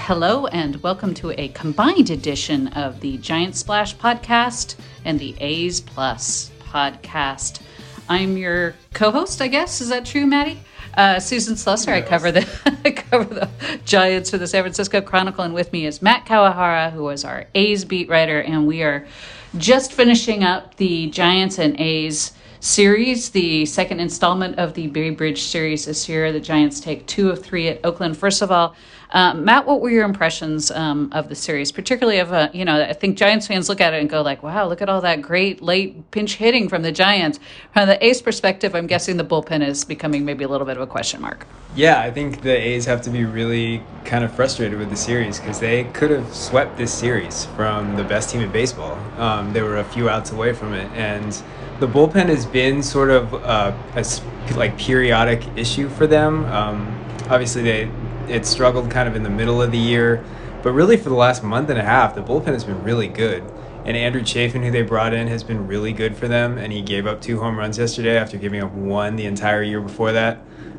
Hello and welcome to a combined edition of the Giant Splash podcast and the A's Plus podcast. I'm your co-host, I guess. Is that true, Maddie? Susan Slusser. I cover the Giants for the San Francisco Chronicle, and with me is Matt Kawahara, who is our A's beat writer, and we are just finishing up the Giants and A's series, the second installment of the Bay Bridge series this year. The Giants take 2 of 3 at Oakland. First of all, Matt, what were your impressions of the series, particularly of, I think Giants fans look at it and go like, wow, look at all that great late pinch hitting from the Giants. From the A's perspective, I'm guessing the bullpen is becoming maybe a little bit of a question mark. Yeah, I think the A's have to be really kind of frustrated with the series because they could have swept this series from the best team in baseball. They were a few outs away from it, and the bullpen has been sort of a periodic issue for them. Obviously, it struggled kind of in the middle of the year, but really for the last month and a half, the bullpen has been really good. And Andrew Chafin, who they brought in, has been really good for them, and he gave up 2 home runs yesterday after giving up 1 the entire year before that.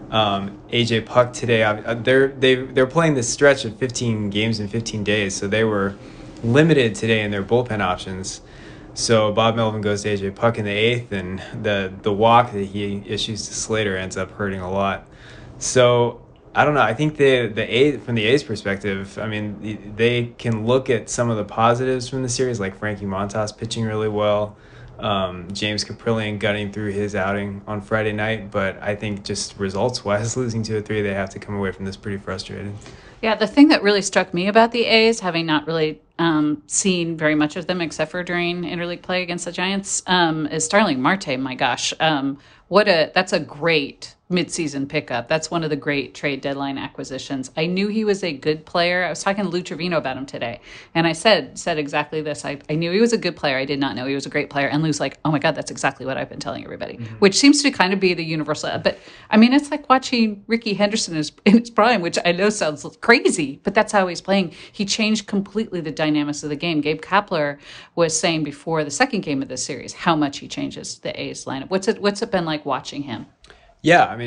AJ Puk today, they're playing this stretch of 15 games in 15 days, so they were limited today in their bullpen options. So Bob Melvin goes to AJ Puk in the 8th, and the walk that he issues to Slater ends up hurting a lot. So I don't know. I think from the A's perspective, I mean, they can look at some of the positives from the series, like Frankie Montas pitching really well, James Kaprielian gutting through his outing on Friday night. But I think just results-wise, losing 2 of 3, they have to come away from this pretty frustrated. Yeah, the thing that really struck me about the A's, having not really seen very much of them except for during interleague play against the Giants, is Starling Marte. My gosh, that's a great midseason pickup. That's one of the great trade deadline acquisitions. I knew he was a good player. I was talking to Lou Trevino about him today, and I said exactly this. I knew he was a good player. I did not know he was a great player. And Lou's like, oh my God, that's exactly what I've been telling everybody, which seems to kind of be the universal. But I mean, it's like watching Ricky Henderson in his prime, which I know sounds crazy, but that's how he's playing. He changed completely the dynamics of the game. Gabe Kapler was saying before the second game of this series how much he changes the A's lineup. What's it been like watching him? Yeah, I mean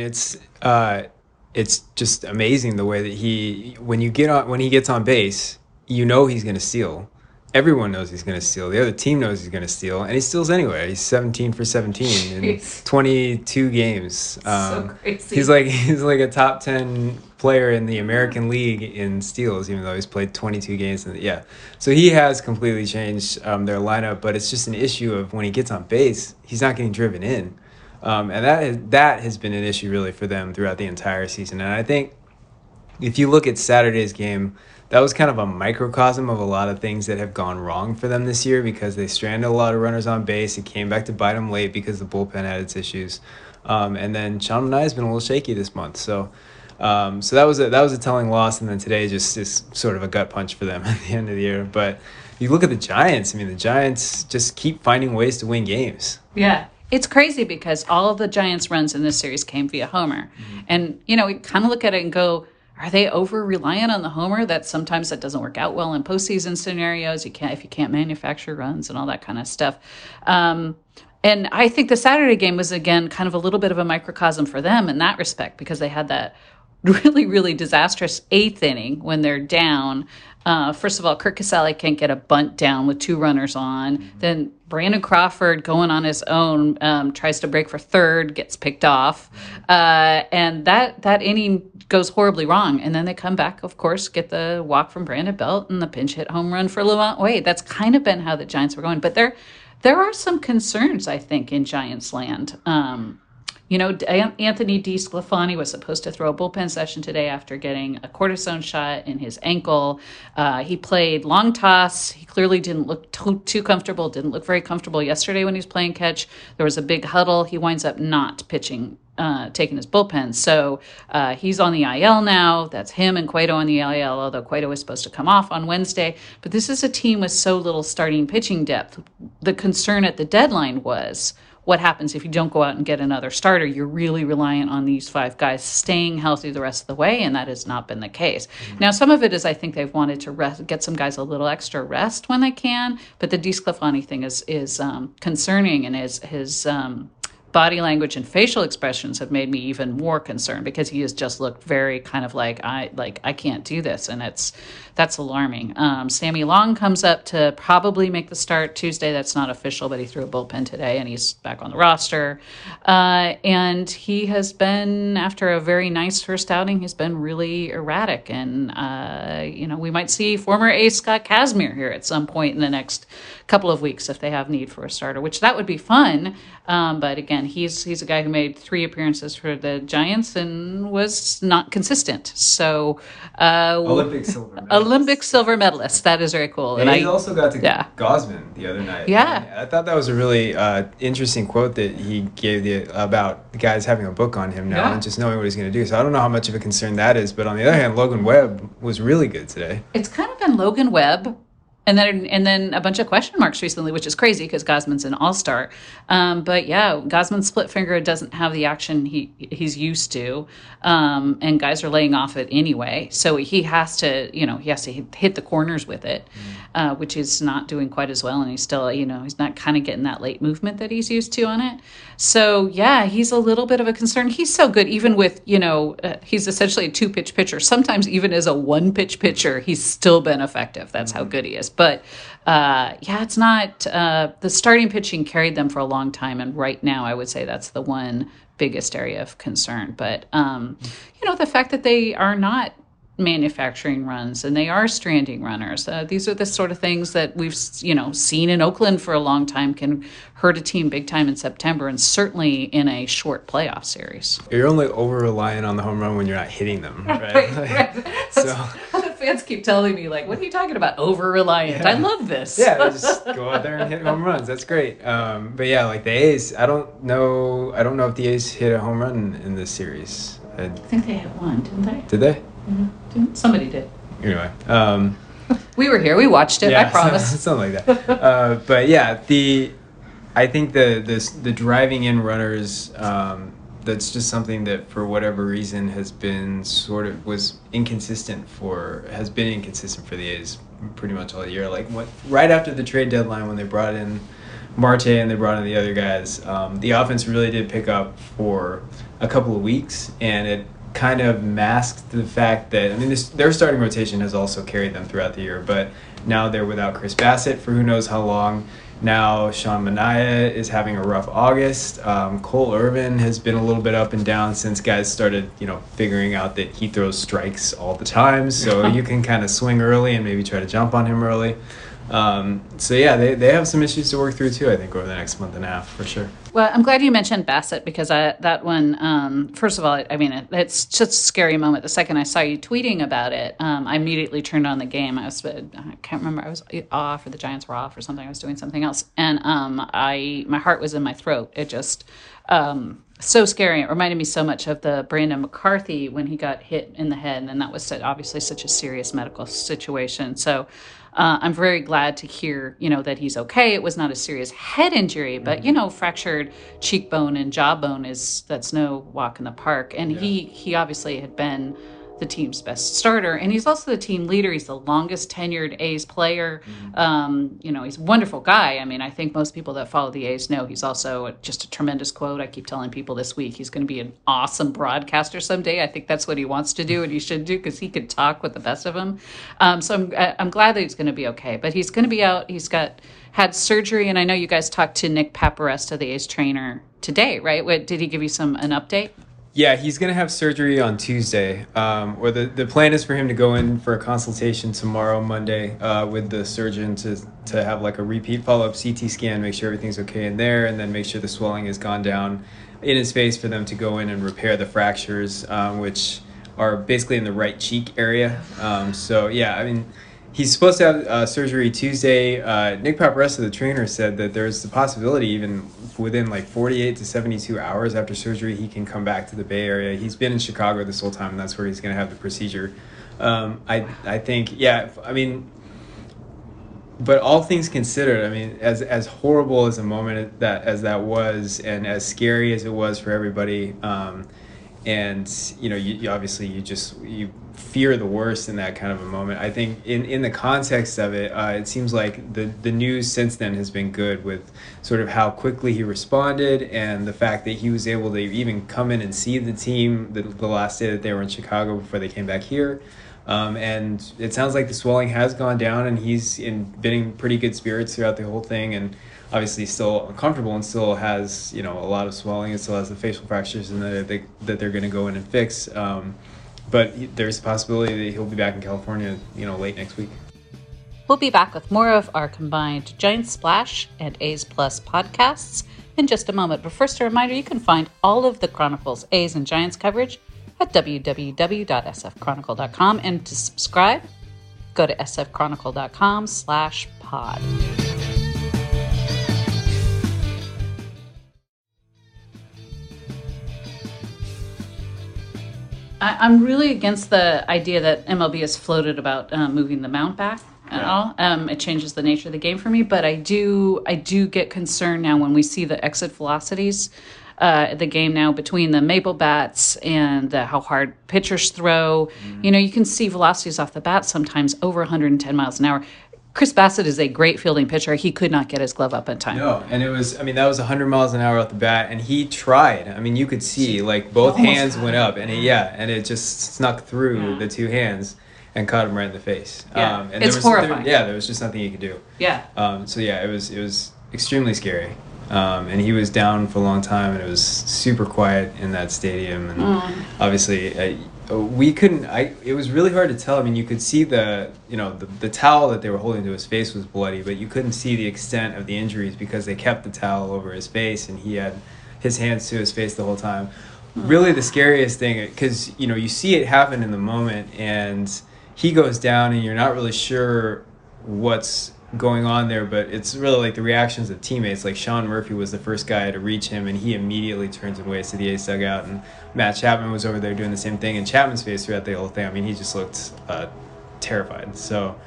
it's just amazing the way that when he gets on base, you know he's going to steal. Everyone knows he's going to steal. The other team knows he's going to steal, and he steals anyway. He's 17 for 17 in 22 games. So crazy. He's like a top 10 player in the American League in steals, even though he's played 22 games. So he has completely changed their lineup, but it's just an issue of when he gets on base, he's not getting driven in. And that has been an issue really for them throughout the entire season. And I think if you look at Saturday's game, that was kind of a microcosm of a lot of things that have gone wrong for them this year because they stranded a lot of runners on base. It came back to bite them late because the bullpen had its issues. And then Sean Manaea has been a little shaky this month. So that was a telling loss. And then today just is sort of a gut punch for them at the end of the year. But you look at the Giants. I mean, the Giants just keep finding ways to win games. Yeah. It's crazy because all of the Giants' runs in this series came via homer. Mm-hmm. And, we kind of look at it and go, are they over-reliant on the homer? That sometimes that doesn't work out well in postseason scenarios. If you can't manufacture runs and all that kind of stuff. And I think the Saturday game was, again, kind of a little bit of a microcosm for them in that respect because they had that really, really disastrous 8th inning when they're down. First of all, Curt Casali can't get a bunt down with 2 runners on. Mm-hmm. Then Brandon Crawford going on his own tries to break for third, gets picked off. And that inning goes horribly wrong. And then they come back, of course, get the walk from Brandon Belt and the pinch hit home run for Lamont Wade. That's kind of been how the Giants were going. But there are some concerns, I think, in Giants land. Anthony DeSclafani was supposed to throw a bullpen session today after getting a cortisone shot in his ankle. He played long toss. He clearly didn't look too comfortable, didn't look very comfortable yesterday when he was playing catch. There was a big huddle. He winds up not pitching, taking his bullpen. So he's on the IL now. That's him and Cueto on the IL, although Cueto was supposed to come off on Wednesday. But this is a team with so little starting pitching depth. The concern at the deadline was, what happens if you don't go out and get another starter? You're really reliant on these 5 guys staying healthy the rest of the way, and that has not been the case. Mm-hmm. Now, some of it is I think they've wanted to get some guys a little extra rest when they can, but the DeSclafani thing is concerning, and his body language and facial expressions have made me even more concerned, because he has just looked very kind of like I can't do this, and that's alarming. Sammy Long comes up to probably make the start Tuesday. That's not official, but he threw a bullpen today, and he's back on the roster. And he has been, after a very nice first outing, he's been really erratic. And we might see former ace Scott Kazmir here at some point in the next couple of weeks if they have need for a starter, which that would be fun. But again, he's a guy who made 3 appearances for the Giants and was not consistent. So Olympic silver medalist. That is very cool. And he also got to Gausman the other night. Yeah. I thought that was a really interesting quote that he gave about the guys having a book on him now and just knowing what he's going to do. So I don't know how much of a concern that is. But on the other hand, Logan Webb was really good today. It's kind of been Logan Webb. And then a bunch of question marks recently, which is crazy because Gausman's an all-star. But yeah, Gausman's split finger doesn't have the action he's used to, and guys are laying off it anyway. So he has to hit the corners with it, which is not doing quite as well. And he's still, he's not kind of getting that late movement that he's used to on it. So yeah, he's a little bit of a concern. He's so good, even with, he's essentially a 2-pitch pitcher. Sometimes even as a 1-pitch pitcher, he's still been effective. That's how good he is. But it's not the starting pitching carried them for a long time, and right now I would say that's the one biggest area of concern. But the fact that they are not manufacturing runs and they are stranding runners, these are the sort of things that we've seen in Oakland for a long time can hurt a team big time in September, and certainly in a short playoff series. You're only over reliant on the home run when you're not hitting them, right? Right. So fans keep telling me, like, what are you talking about, over reliant? I love this. Yeah, just go out there and hit home runs. That's great. But yeah, like the A's, I don't know if the A's hit a home run in this series. I think they hit one, didn't they? Did they? Mm-hmm. Somebody did. Anyway, we were here. We watched it. I promise. Something like that. But yeah, I think the driving in runners. That's just something that, for whatever reason, has been inconsistent for the A's pretty much all year. Like right after the trade deadline, when they brought in Marte and they brought in the other guys, the offense really did pick up for a couple of weeks, and it kind of masked the fact that, their starting rotation has also carried them throughout the year, but now they're without Chris Bassett for who knows how long. Now Sean Manaea is having a rough August. Cole Irvin has been a little bit up and down since guys started, figuring out that he throws strikes all the time. So you can kind of swing early and maybe try to jump on him early. They have some issues to work through too, I think, over the next month and a half for sure. Well, I'm glad you mentioned Bassett, because that one, first of all, it's just a scary moment. The second I saw you tweeting about it, I immediately turned on the game. I can't remember, I was off, or the Giants were off or something. I was doing something else. And my heart was in my throat. It just, so scary. It reminded me so much of the Brandon McCarthy when he got hit in the head, and that was obviously such a serious medical situation. So I'm very glad to hear, that he's okay. It was not a serious head injury, but, fractured cheekbone and jawbone that's no walk in the park. And he obviously had been the team's best starter, and he's also the team leader. He's the longest tenured A's player. He's a wonderful guy. I think most people that follow the A's know he's also just a tremendous quote. I keep telling people this week he's going to be an awesome broadcaster someday. I think that's what he wants to do and he should do, because he could talk with the best of them. So I'm glad that he's going to be okay, but he's going to be out. He's had surgery, and I know you guys talked to Nick Paparesta, the A's trainer, today, right? Did he give you an update? Yeah, he's going to have surgery on Tuesday. Or the plan is for him to go in for a consultation tomorrow, Monday, with the surgeon to have like a repeat follow-up CT scan, make sure everything's okay in there, and then make sure the swelling has gone down in his face for them to go in and repair the fractures, which are basically in the right cheek area. He's supposed to have surgery Tuesday. Nick Paparesta, the trainer, said that there's the possibility even within like 48 to 72 hours after surgery, he can come back to the Bay Area. He's been in Chicago this whole time, and that's where he's going to have the procedure. I think, but all things considered, as horrible as a moment as that was, and as scary as it was for everybody, and you obviously you fear the worst in that kind of a moment. I think in the context of it, it seems like the news since then has been good with sort of how quickly he responded and the fact that he was able to even come in and see the team the last day that they were in Chicago before they came back here. And it sounds like the swelling has gone down, and he's been in pretty good spirits throughout the whole thing, and obviously still uncomfortable and still has a lot of swelling and still has the facial fractures and that they're going to go in and fix. But there's a possibility that he'll be back in California, late next week. We'll be back with more of our combined Giants Splash and A's Plus podcasts in just a moment. But first, a reminder, you can find all of the Chronicles A's and Giants coverage at www.sfchronicle.com. And to subscribe, go to sfchronicle.com/pod. I'm really against the idea that MLB has floated about moving the mound back at all. It changes the nature of the game for me, but I do get concerned now when we see the exit velocities. The game now between the maple bats and how hard pitchers throw. You can see velocities off the bat sometimes over 110 miles an hour. Chris Bassett is a great fielding pitcher. He could not get his glove up in time. No, and that was 100 miles an hour off the bat, and he tried. You could see both hands went up, and it just snuck through the two hands and caught him right in the face. Yeah, it's horrifying. There was just nothing he could do. Yeah. It was extremely scary. And he was down for a long time, and it was super quiet in that stadium. And obviously, we couldn't. It was really hard to tell. You could see the towel that they were holding to his face was bloody, but you couldn't see the extent of the injuries because they kept the towel over his face, and he had his hands to his face the whole time. Really, the scariest thing, because you see it happen in the moment, and he goes down, and you're not really sure what's going on there, but it's really the reactions of teammates. Sean Murphy was the first guy to reach him, and he immediately turns and waves to the A's dugout, and Matt Chapman was over there doing the same thing, and Chapman's face throughout the whole thing, he just looked terrified. So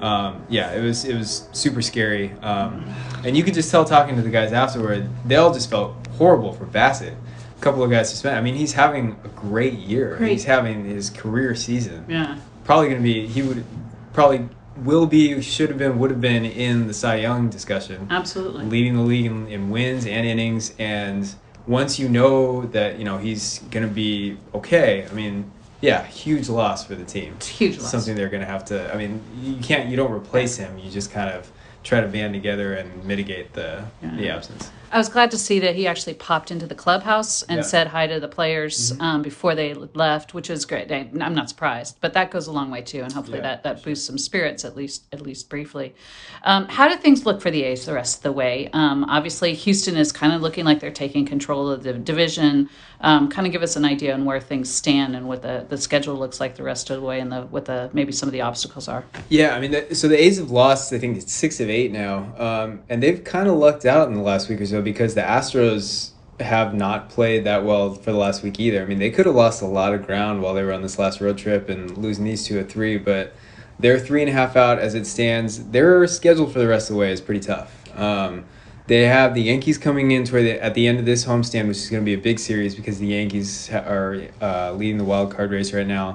it was super scary, and you could just tell talking to the guys afterward, they all just felt horrible for Bassett. A couple of guys suspended. He's having a great year. He's having his career season. Probably going to be, he would probably will be, should have been, would have been in the Cy Young discussion. Absolutely. Leading the league in wins and innings. And once you know that, he's going to be okay, huge loss for the team. It's a huge loss. Something they're going to have to, you don't replace him. You just kind of try to band together and mitigate the absence. I was glad to see that he actually popped into the clubhouse and said hi to the players before they left, which was great. I'm not surprised, but that goes a long way too, and hopefully that boosts some spirits at least briefly. How do things look for the A's the rest of the way? Obviously, Houston is kind of looking like they're taking control of the division. Kind of give us an idea on where things stand and what the schedule looks like the rest of the way, and what maybe some of the obstacles are. Yeah, so the A's have lost, I think it's 6 of 8 now, and they've kind of lucked out in the last week or so, because the Astros have not played that well for the last week either. They could have lost a lot of ground while they were on this last road trip and losing these 2 of 3, but they're 3.5 out as it stands. Their schedule for the rest of the way is pretty tough. They have the Yankees coming in at the end of this homestand, which is going to be a big series because the Yankees are leading the wild card race right now.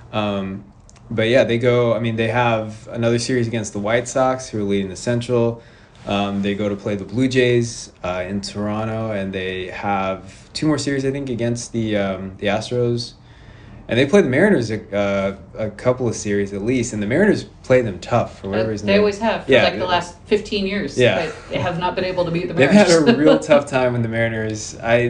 But yeah, they go. They have another series against the White Sox, who are leading the Central. They go to play the Blue Jays in Toronto, and they have 2 more series, I think, against the Astros. And they play the Mariners a couple of series at least, and the Mariners play them tough for whatever reason. They always have for the last 15 years. Yeah. They have not been able to beat the Mariners. They've had a real tough time with the Mariners.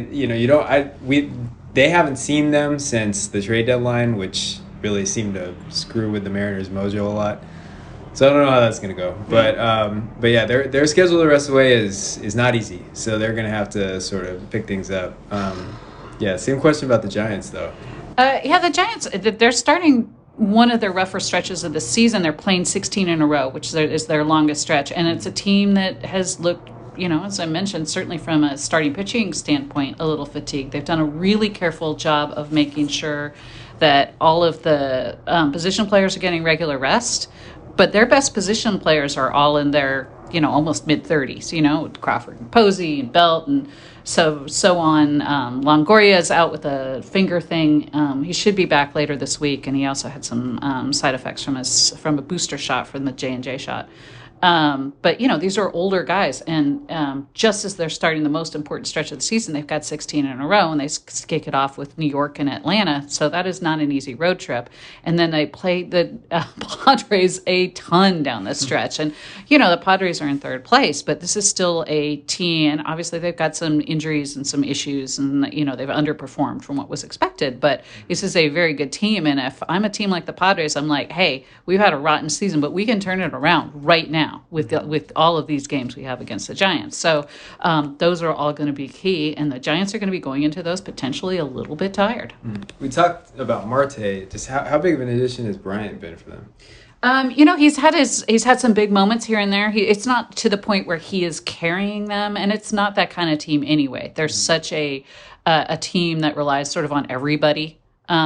They haven't seen them since the trade deadline, which really seemed to screw with the Mariners' mojo a lot. So I don't know how that's going to go. But yeah, their schedule the rest of the way is not easy. So they're going to have to sort of pick things up. Same question about the Giants, though. The Giants, they're starting one of their rougher stretches of the season. They're playing 16 in a row, which is their longest stretch. And it's a team that has looked, as I mentioned, certainly from a starting pitching standpoint, a little fatigued. They've done a really careful job of making sure that all of the position players are getting regular rest. But their best position players are all in their almost mid-30s, with Crawford and Posey and Belt and so on. Longoria is out with a finger thing. He should be back later this week, and he also had some side effects from a booster shot from the J&J shot. But, these are older guys, and just as they're starting the most important stretch of the season, they've got 16 in a row, and they kick it off with New York and Atlanta, so that is not an easy road trip. And then they play the Padres a ton down the stretch, and, the Padres are in third place, but this is still a team, and obviously they've got some injuries and some issues, and, they've underperformed from what was expected, but this is a very good team, and if I'm a team like the Padres, I'm like, hey, we've had a rotten season, but we can turn it around right now with all of these games we have against the Giants. So those are all going to be key, and the Giants are going to be going into those potentially a little bit tired. We talked about Marte. Just how big of an addition has Bryant been for them? He's had some big moments here and there. It's not to the point where he is carrying them, and it's not that kind of team anyway. There's such a team that relies sort of on everybody.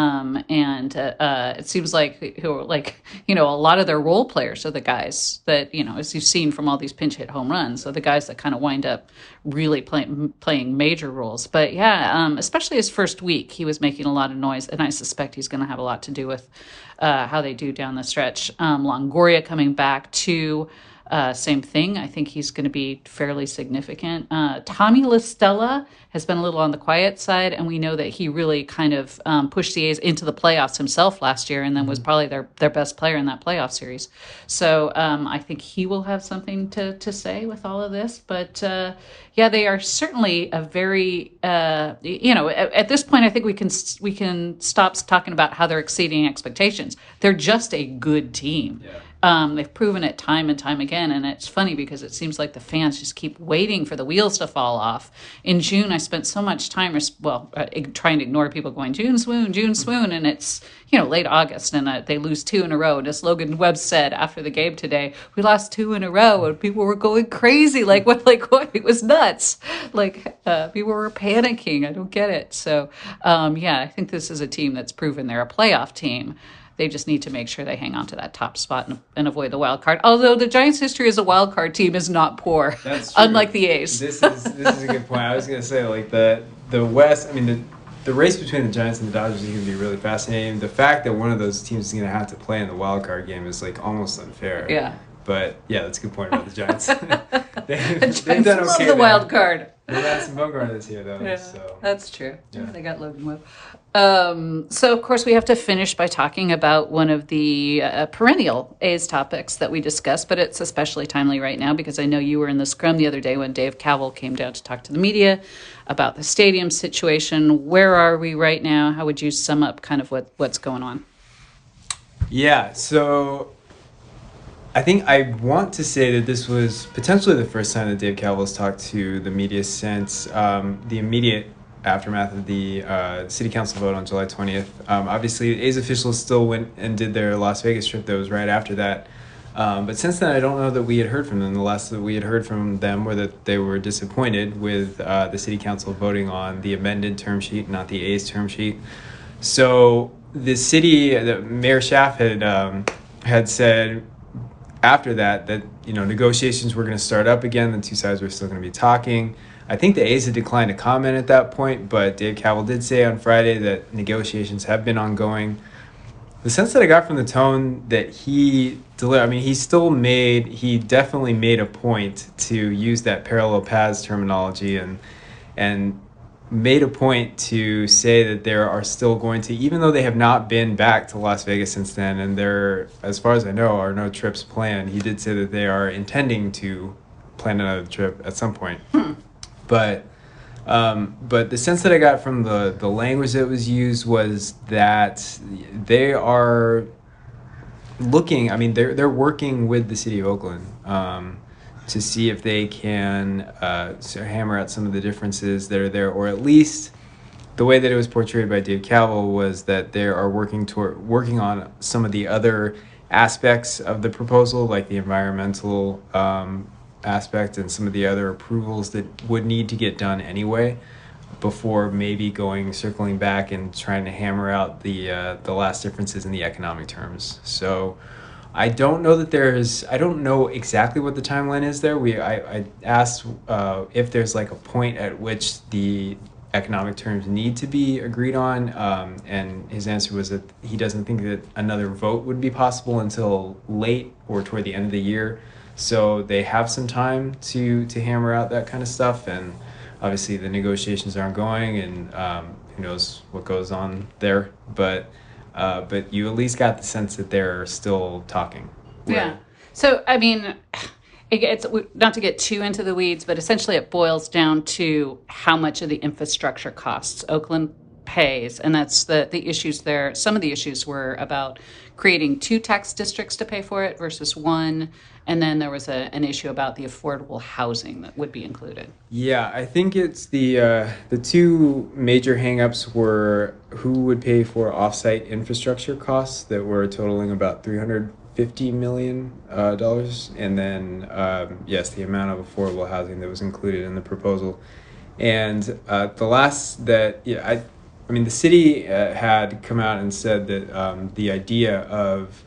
It seems like a lot of their role players are the guys that, as you've seen from all these pinch hit home runs, so the guys that kind of wind up really playing major roles. But especially his first week, he was making a lot of noise, and I suspect he's going to have a lot to do with how they do down the stretch. Longoria coming back too. Same thing. I think he's going to be fairly significant. Tommy La Stella has been a little on the quiet side, and we know that he really kind of pushed the A's into the playoffs himself last year, and then was probably their best player in that playoff series. So I think he will have something to say with all of this. But they are certainly a very at this point, I think we can stop talking about how they're exceeding expectations. They're just a good team. Yeah. They've proven it time and time again, and it's funny because it seems like the fans just keep waiting for the wheels to fall off. In June, I spent so much time, trying to ignore people going, June swoon, and it's, late August, and they lose 2 in a row. And as Logan Webb said after the game today, we lost 2 in a row, and people were going crazy, like what? It was nuts. People were panicking. I don't get it. So, I think this is a team that's proven they're a playoff team. They just need to make sure they hang on to that top spot and avoid the wild card. Although the Giants' history as a wild card team is not poor, unlike the A's. This is a good point. I was going to say, the West, the race between the Giants and the Dodgers is going to be really fascinating. The fact that one of those teams is going to have to play in the wild card game is almost unfair. Yeah. But that's a good point about the Giants. They've done okay. Love the wild card. They've had some Bumgarner this year, though. Yeah, so. That's true. Yeah. They got Logan Webb. So, of course, we have to finish by talking about one of the perennial A's topics that we discussed, but it's especially timely right now because I know you were in the scrum the other day when Dave Kaval came down to talk to the media about the stadium situation. Where are we right now? How would you sum up kind of what's going on? Yeah, so I think I want to say that this was potentially the first time that Dave Kaval has talked to the media since the immediate aftermath of the city council vote on July 20th. Obviously, A's officials still went and did their Las Vegas trip that was right after that. But since then, I don't know that we had heard from them. The last that we had heard from them were that they were disappointed with the city council voting on the amended term sheet, not the A's term sheet. So the Mayor Schaaf had said after that negotiations were going to start up again. The two sides were still going to be talking. I think the A's had declined to comment at that point, but Dave Kaval did say on Friday that negotiations have been ongoing. The sense that I got from the tone that he delivered, he definitely made a point to use that parallel paths terminology and made a point to say that there are still going to, even though they have not been back to Las Vegas since then, and there, as far as I know, are no trips planned, he did say that they are intending to plan another trip at some point. But the sense that I got from the language that was used was that they are looking, they're working with the city of Oakland to see if they can hammer out some of the differences that are there, or at least the way that it was portrayed by Dave Kaval was that they are working on some of the other aspects of the proposal, like the environmental aspect and some of the other approvals that would need to get done anyway before maybe circling back and trying to hammer out the last differences in the economic terms. So I don't know that I don't know exactly what the timeline is there. I asked if there's like a point at which the economic terms need to be agreed on, and his answer was that he doesn't think that another vote would be possible until late or toward the end of the year. So they have some time to hammer out that kind of stuff, and obviously the negotiations are ongoing, and who knows what goes on there, but you at least got the sense that they're still talking. Right? Yeah. So, I mean, it's not to get too into the weeds, but essentially it boils down to how much of the infrastructure costs Oakland pays, and that's the issues there. Some of the issues were about creating 2 tax districts to pay for it versus 1, and then there was an issue about the affordable housing that would be included. Yeah, I think it's the 2 major hangups were who would pay for offsite infrastructure costs that were totaling about $350 million, and then yes, the amount of affordable housing that was included in the proposal. And the last that, yeah, I mean, the city had come out and said that the idea of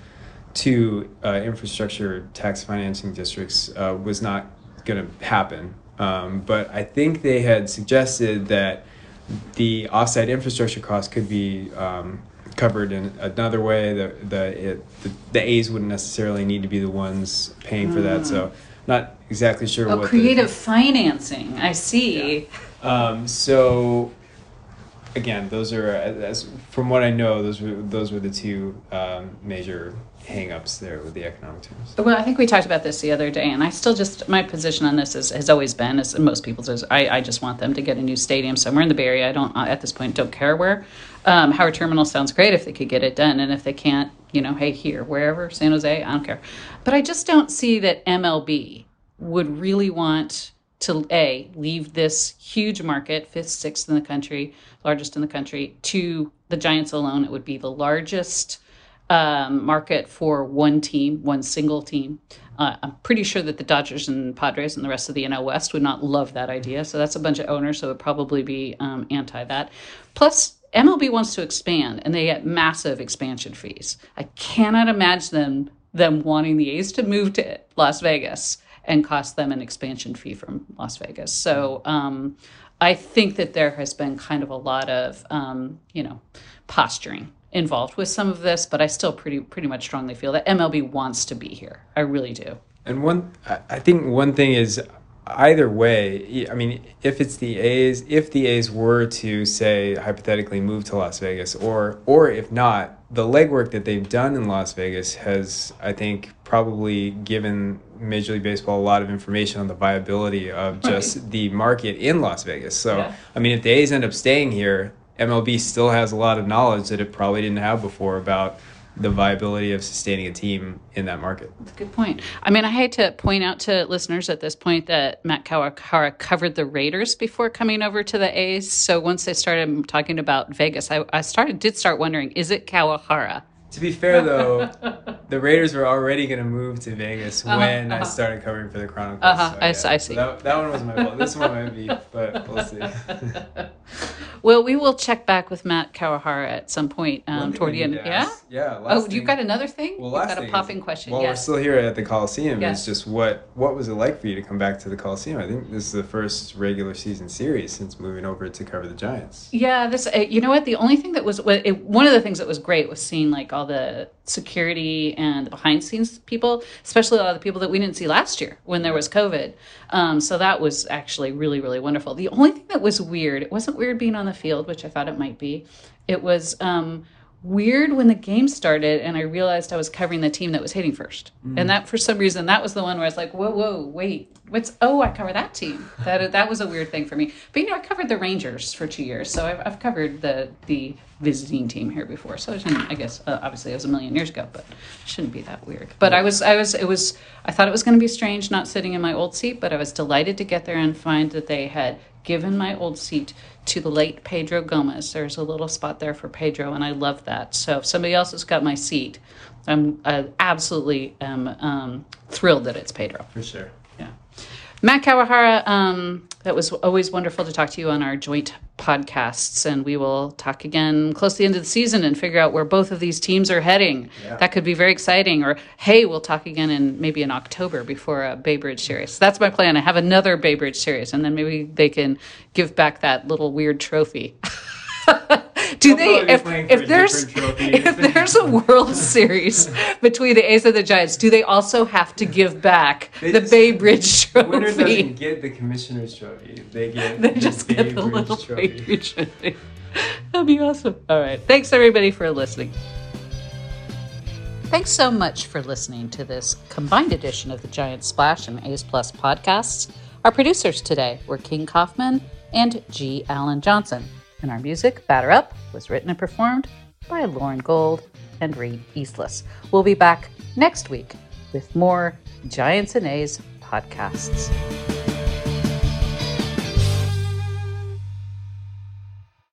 2 infrastructure tax financing districts was not going to happen. But I think they had suggested that the offsite infrastructure costs could be covered in another way. The A's wouldn't necessarily need to be the ones paying for that. So not exactly sure what creative financing. I see. Yeah. So again, those are, as from what I know, those were the 2 major hang-ups there with the economic terms. Well, I think we talked about this the other day, and I still my position on this has always been, as most people's is, I just want them to get a new stadium somewhere in the Bay Area. I don't, at this point, don't care where. Howard Terminal sounds great if they could get it done, and if they can't, hey, here, wherever, San Jose, I don't care. But I just don't see that MLB would really want to, leave this huge market, 5th, 6th in the country, largest in the country, to the Giants alone. It would be the largest market for one team, one single team. I'm pretty sure that the Dodgers and Padres and the rest of the NL West would not love that idea. So that's a bunch of owners, so it would probably be anti that. Plus, MLB wants to expand, and they get massive expansion fees. I cannot imagine them wanting the A's to move to Las Vegas and cost them an expansion fee from Las Vegas. So I think that there has been kind of a lot of, posturing involved with some of this, but I still pretty much strongly feel that MLB wants to be here. I really do. And I think one thing is, either way, I mean, if the A's were to, say, hypothetically move to Las Vegas, or if not, the legwork that they've done in Las Vegas has, I think, probably given Major League Baseball a lot of information on the viability of just the market in Las Vegas. So, yeah. I mean, if the A's end up staying here, MLB still has a lot of knowledge that it probably didn't have before about the viability of sustaining a team in that market. That's a good point. I mean, I hate to point out to listeners at this point that Matt Kawahara covered the Raiders before coming over to the A's. So once they started talking about Vegas, I did start wondering, is it Kawahara? To be fair, though, the Raiders were already going to move to Vegas when I started covering for the Chronicles. I see. So that one was my fault. This one might be, but we'll see. Well, we will check back with Matt Kawahara at some point toward the end. Yeah? Yeah. You've got another thing? Well, you've got a popping question. While we're still here at the Coliseum, yes. It's just what was it like for you to come back to the Coliseum? I think this is the first regular season series since moving over to cover the Giants. Yeah, you know what? The only thing that was one of the things that was great was seeing like all the security and the behind scenes people, especially a lot of the people that we didn't see last year when there was COVID. So that was actually really, really wonderful. The only thing that was weird, it wasn't weird being on the field, which I thought it might be. It was weird when the game started and I realized I was covering the team that was hitting first. And that, for some reason, that was the one where I was like, whoa, wait, I cover that team. That was a weird thing for me. But, I covered the Rangers for 2 years, so I've covered the visiting team here before. So I guess, obviously it was a million years ago, but it shouldn't be that weird. But I thought it was going to be strange not sitting in my old seat, but I was delighted to get there and find that they had given my old seat to the late Pedro Gomez. There's a little spot there for Pedro, and I love that. So if somebody else has got my seat, I absolutely am thrilled that it's Pedro. For sure. Yeah. Matt Kawahara, that was always wonderful to talk to you on our joint podcasts, and we will talk again close to the end of the season and figure out where both of these teams are heading. Yeah. That could be very exciting. Or, hey, we'll talk again maybe in October before a Bay Bridge series. That's my plan. I have another Bay Bridge series, and then maybe they can give back that little weird trophy. Do they? If there's a World Series between the A's and the Giants, do they also have to give back the Bay Bridge trophy? The winner doesn't get the Commissioner's Trophy. They just get the little Bay Bridge trophy. That'd be awesome. All right. Thanks everybody for listening. Thanks so much for listening to this combined edition of the Giant Splash and A's Plus podcasts. Our producers today were King Kaufman and G. Allen Johnson. And our music, Batter Up, was written and performed by Lauren Gold and Reed Eastless. We'll be back next week with more Giants and A's podcasts.